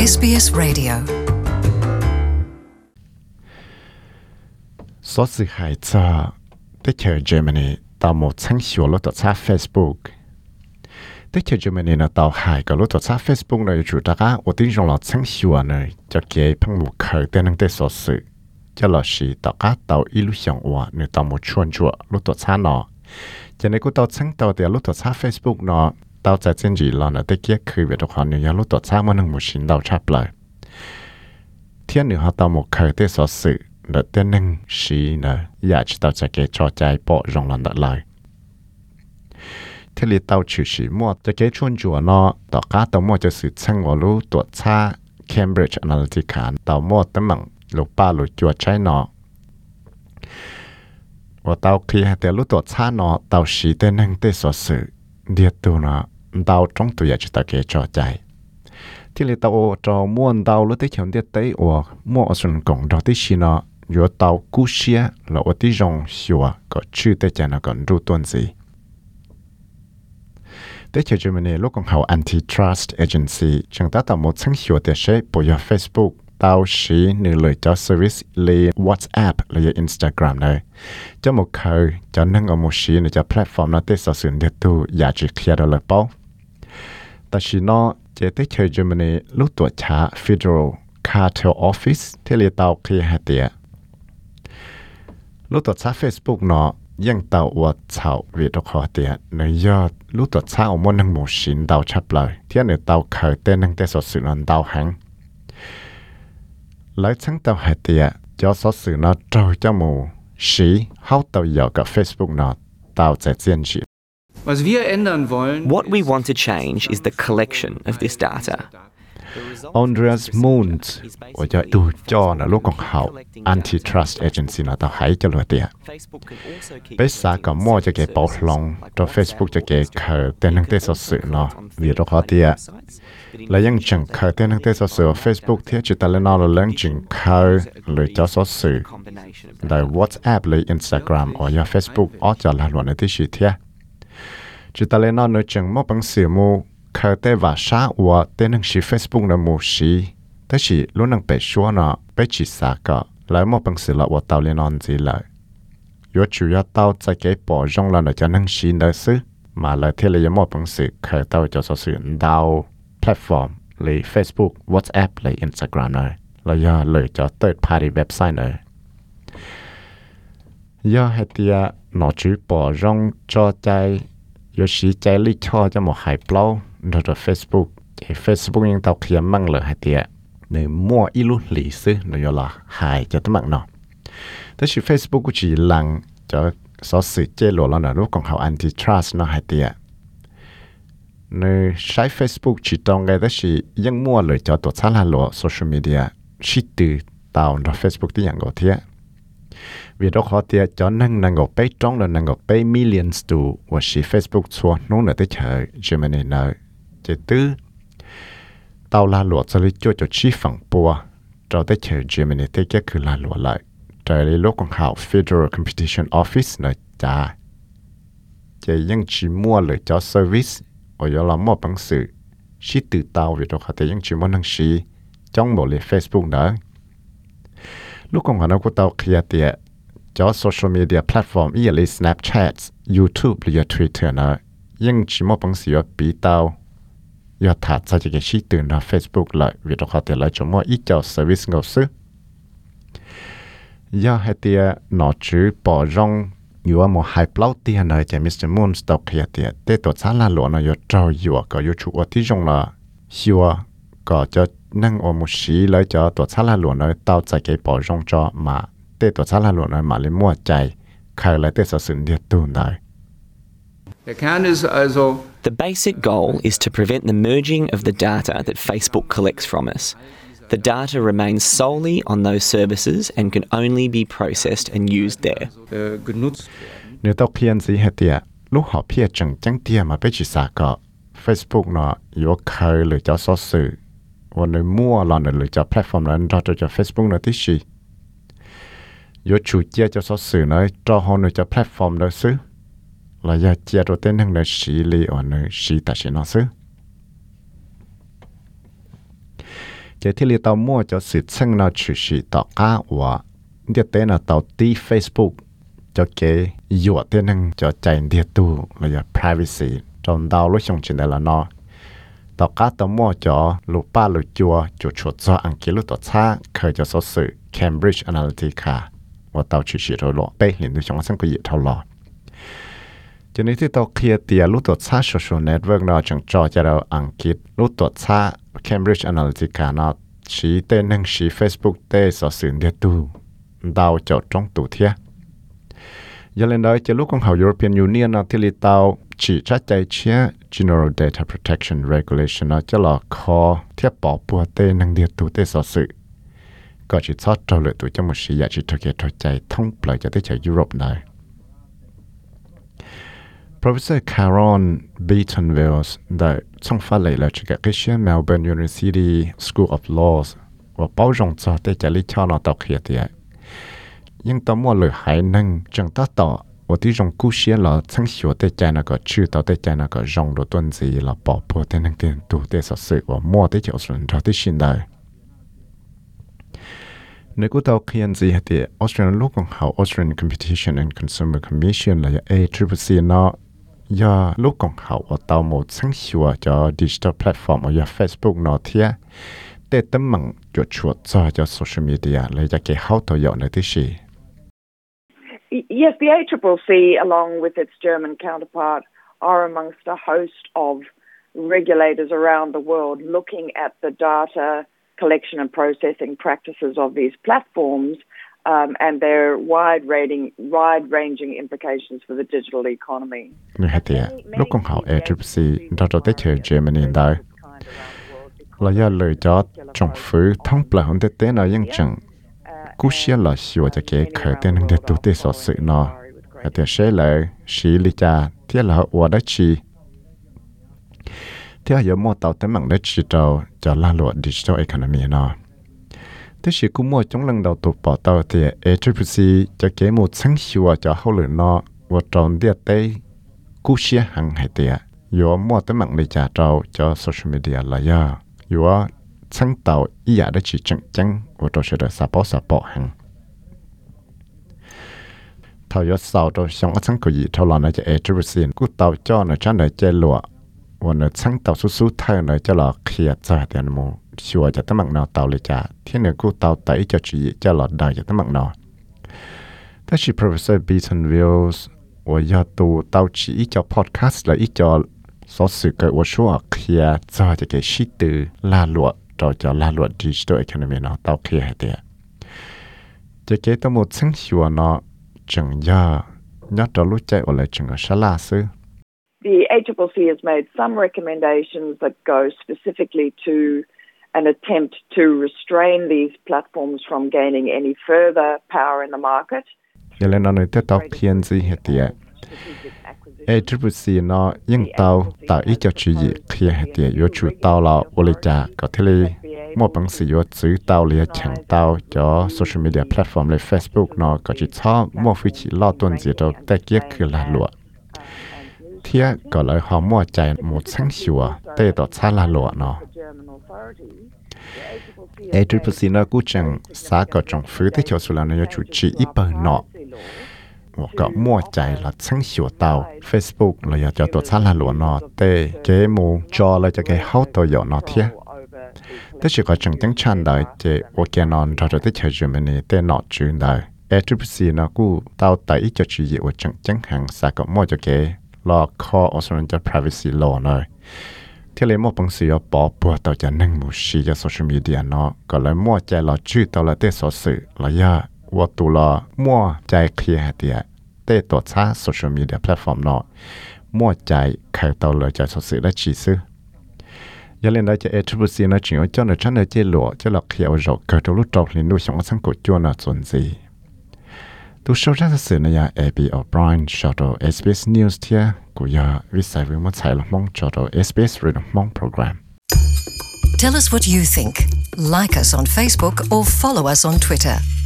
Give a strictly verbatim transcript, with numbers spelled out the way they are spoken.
ét bê ét Radio. Số sự hại cho tới chờ Germany tàu một tháng xua lúc tổ chức Facebook. Tới chờ Germany là tàu hại cái lúc tổ chức Facebook này chủ đặc á, ở tiếng trong là tháng xua này cho cái phong mục khởi tên năng tới số sự. Cho là sự tàu cá tàu ilu xiong hòa nếu tàu một chuồn chuột lúc tổ chức nó. Cho nên cũng tàu tháng tàu để lúc tổ chức Facebook nó tàu在真gì là nó tới kia khởi về đó họ nếu lúc tổ chức mà năng một xin tàu chấp lại. Thiên nữa họ tàu một khởi tới số sự. Để tên năng sĩ nè, giả chỉ tao sẽ kể cho trái bộ rong lần đợt lại. Thế li tao chịu sĩ mua cho kể chuôn chùa nó, tao cá tao mua cho sự chân vào lúc tuột xa Cambridge Analytica, tao mua tấm bằng lúc ba lúc chùa trái nó. Và tao khi hạt tiền lúc tuột xa nó, tao sĩ tên năng tê sở sự, điệt tù nó, tao trong tụi giả chỉ tao kể cho trái. Thì li tao cho mua tao lúc tới chọn điệt tới, và mua ở sân cổng đó tới xí nó, yo tàu cú xia là ở tí rong xua có chữ tới chả nó còn ru tuần gì. Tới chờ Germany lúc còn hậu Antitrust Agency chẳng ta tàu một tháng xua để sẽ bộ yo Facebook tàu sĩ nữ lời cho service li WhatsApp là Instagram này. Cho một khởi cho nâng ở một sĩ nữa cho platform nó tới sở sử để tu giá trị clear đó là bao. Ta sĩ nó chế tới chờ Germany lúc tuổi trả Federal Cartel Office thế li tàu khi hạt địa. Lúc tọt xa Facebook nóยังเตาอวดเฉาวิดขอเตียในยอดรู้ตัวช้าอมนังหมูสินเตาชับเลยเที่ยในเตาเคยเต้นนังเตสดสื่อนันเตาหังแล้วทั้งเตาหายเตียจอสดสื่อนัดเจ้าเจ้าหมูสีเข้าเตาหยอกกับ Facebook นัดเตาจะเจียนจี What we want to change is the collection of this data. Andreas Mund 我จะดูจอนะลูกของเขา Antitrust Agency นะต่อหายจะเลยเตียไปสากับมั่วจะเก็บปอกลงตัว Facebook จะเก็บเคยเต้นนังเตสดสื่อเนาะวิดีโอเขาเตียและยังจังเคยเต้นนังเตสดสื่อ Facebook ที่จุดแต่ละนอเราเลี้ยงจึงเคยเลยจะสดสื่อได้ WhatsApp เลย Instagram or ยา Facebook อ๋อจะละหลวนในที่ชีเทียจุดแต่ละนอเราจึงมั่วปังสื่อมูเคยเตะว่าช้าว่าเต้นหนังสือ Facebook ในหมู่สีแต่สิรู้นังไปชัวร์นะไปจีสาก็แล้วมอบังสือละว่าเตาเรียนนอนจีเลยยศจุยเตาจะเก็บปอจงแล้วนะจะนังสีได้ซื้อมาเลยเทเลยมอบังสือเคยเตาจะสื่อดาวแพลตฟอร์มเลย Facebook WhatsApp เลย Instagram เลยแล้วย่าเลยจะ third party website เลยย่าให้เตียหนอจื้อปอจงจอใจยศสีใจลิชอจะหมดหายเปล่าเราจะ Facebook ไอ้ Facebook ยังเตาเคลียร์มั่งเลยให้เตียในมั่วอีลุหลีซื้อในยละหายจะตั้งมั่งเนาะแต่ชื่อ Facebook กูจีหลังจะสอสื่อเจโลแล้วนะรูปของเขา Antitrust เนาะให้เตียในใช้ Facebook จีตรงไงแต่ชื่อยังมั่วเลยจะตัวสารหลัว social media ชิดตือเตาใน Facebook ที่อย่างกูเทียวิดีโอเขาเตียจะนั่งนั่งกูไปจ้องแล้วนั่งกูไป millions ดูว่าชื่อ Facebook ชัวนู้นเลยที่เฉย Germany เนาะจะตื้อเตาลาหลวดจะลิจจะชี้ฝั่งปัวเราได้เจอ Germany ที่ก็คือลาหลวดเลยแต่ในโลกของเขา Federal Competition Office นะจ้าจะยังชี้มั่วเลยจะ service โอ้ยเรามั่วบังสื่อชี้ตื่นเตาวิดีโอเขาแต่ยังชี้มั่วนั่งชี้จ้องบอกเลย Facebook นะลูกของเขาเราก็เตาเคลียร์เตียจะ social media platform อีเลย Snapchat YouTube หรือ Twitter นะยังชี้มั่วบังสื่อปีเตายอดถัดจะจะชี้ตื่นนะ Facebook เลยวิดีโอเขาแต่ละจมั่วอีเจ้า service เงาซื้อยอดให้เตียหนอจื้อปอจงอยู่ว่าหมอหายเปล่าเตียนะจะ มิสเตอร์ Moon ตอกเขียเตียเตตัวซาลาหลวงนะยอดเจ้าอยู่ก็อยู่ชัวที่จงละชัวก็จะนั่งอมุสีเลยจะตัวซาลาหลวงนะเต้าใจเก็บปอจงจะมาเตตัวซาลาหลวงนะมาเลยมั่วใจใครเลยเตสสินเดียตูนได้ The basic goal is to prevent the merging of the data that Facebook collects from us. The data remains solely on those services and can only be processed and used there. เนี่ยต้องเพียนสิให้เตียลูกหอบเพียจังจังเตียมาไปจิสาก็ Facebook เนาะอยู่เคยหรือจะสอสื่อวันในมั่วหลอนหรือจะแพลตฟอร์มนั้นเราจะ Facebook เนาะที่ชีอยู่ชูเจียจะสอสื่อเนาะจอหอนจะแพลตฟอร์มเนาะซื้อเราอยากเจียตัวเต้นทั้งในสีลีอ่อนในสีแต่สีนอซื้อ cái thì li tàu mua cho sự chân nó chỉ chỉ tàu cá và địa tên là tàu tí Facebook cho cái dựa tên năng cho chạy địa tu là privacy trong đào lúc xong chuyện này là nó tàu cá tàu mua cho lục ba lục chùa chuột chuột cho ăn kia lúc tàu xa khởi cho số sự Cambridge Analytica và tàu chỉ chỉ rồi lộ bê liền từ trong sáng cái gì thâu lò cho nênที่tàu kia tiền lúc tàu xa social network nó chẳng cho cho đâu ăn kia lúc tàu xa Cambridge Analytica nó chỉ tên năng chỉ Facebook tên số sự địa tu đào cho trong tủ thiê giờ lên đó cho lúc con học European Union nó thì li tàu chỉ trách chạy chia General Data Protection Regulation nó cho là khó thiết bỏ bùa tên năng địa tu tên số sự có chỉ sót trâu lợi tụi cho một sự giá trị thực hiện trò chạy thông lợi cho tới chạy Europe này. Professor Karen Beaton-Wells đã trong phát lệ là chỉ cái cái Melbourne University School of Laws và bảo rộng cho tới chạy lý cho nó tạo hiện thì nhưng tao mua lời hại năng chẳng ta tạo và tí rộng cú xế là chẳng hiểu tới chạy nó có chữ tao tới chạy nó có rộng đồ tuần gì là bỏ bùa tên năng tiền tụ tới sở sự và mua tới chỗ xuân cho tới xin đời. Nếu có tàu khiên gì thì Australian lúc còn học Australian Competition and Consumer Commission là A C C C nó do lúc còn học ở tàu một sáng sủa cho digital platform ở Facebook nó thiệt để tấm bằng chuột chuột cho cho social media lấy cho cái hậu tổ dọn này thế gì? Yes, the A C C C, along with its German counterpart, are amongst a host of regulators around the world looking at the data collection and processing practices of these platforms um, and their wide-ranging, wide-ranging implications for the digital economy. Người hạt tiệt, lúc con học A C C C, đó cho tới chơi Germany đó, là do lời cho trong phủ thông bờ hơn tế tế nó yên chẳng, cú xia là xua cho cái khởi tên năng được tu tế sở sự nó, hạt tiệt sẽ là sĩ lý cha, thiết là họ đã chi. Thế giờ mua tàu tới mạng đất digital cho la lụa digital economy nó. Thế chỉ cũng mua trong lần đầu tụ bỏ tàu thì A C C C cho cái một sáng sủa cho hậu lửa nó và tròn địa tây cú xia hàng hải tiệt. Yo mua tới mạng để trả trâu cho social media là do yo sáng tàu ý giả đã chỉ chẳng chẳng và trò sẽ được support support hàng. Thầu yo sau trò xong ở sáng của gì thầu là nó cho A C C C cú tàu cho nó cho nó chơi lụa và nó sáng tàu số số thay nó cho là kia cho tiền mù xua cho tấm mạng nào tàu lấy trả thế nên cô tàu tẩy cho chị cho là đời cho tấm mạng nào. Thế thì Professor Beaton-Wells và giờ tụ tàu chỉ cho podcast là ít cho số sự cái và số kia cho cho cái sĩ từ la lụa cho cho la lụa digital economy nó tàu kia hay thế. Cho cái tao một sáng xua nó chẳng giờ nhớ cho lúc chạy ở lại chẳng ở xa la sư. The A C C C has made some recommendations that go specifically to an attempt to restrain these platforms from gaining any further power in the market. Giờ lên nó nói tới tàu khiên gì hết tiệt. A C C C nó yên tàu tạo ý cho chuyện gì kia hết tiệt. Yo chủ tàu là ô lê cha có thể là một bằng sự yo chữ tàu là chẳng tàu cho social media platform like Facebook nó có chỉ cho một phi chỉ lo tuần gì đâu tại kia cứ là lụa. Thế có lời họ mua chạy một sáng sủa để đó xa là lụa nó. A C C C nó cũng chẳng xa có trong phủ thế cho số là nó chủ chỉ ít bờ nọ. Và có mua chạy là sáng sủa tàu Facebook là cho đó xa là lụa nó để cái mù cho là cho cái hậu tổ dọ nó thế. Thế chỉ có chẳng chẳng chăn đời để ô kê non cho tới chơi Germany để nọ chuyện đời. A C C C nó cũng tao tẩy cho chuyện gì và chẳng chẳng hàng xa có mua cho cái law call Australian privacy law này. Thế là một bằng sự bỏ bùa tàu cho năng một sự cho social media nó có lại mua chạy là chữ tàu là để sở sự là ya và tụ là mua chạy kia hạt địa để tổ chức social media platform nó mua chạy khai tàu là chạy sở sự là chỉ sư. Giờ lên đây cho A C C C nó chỉ cho nó cho nó chơi lụa cho là kia rồi cái đầu lúc đầu thì nuôi sống sáng cổ chua nó chuẩn gì. Tu sau ra sự này là Abby O'Brien cho đồ S B S News thia của ya viết sai với một sai là mong cho đồ S B S Radio mong program. Tell us what you think. Like us on Facebook or follow us on Twitter.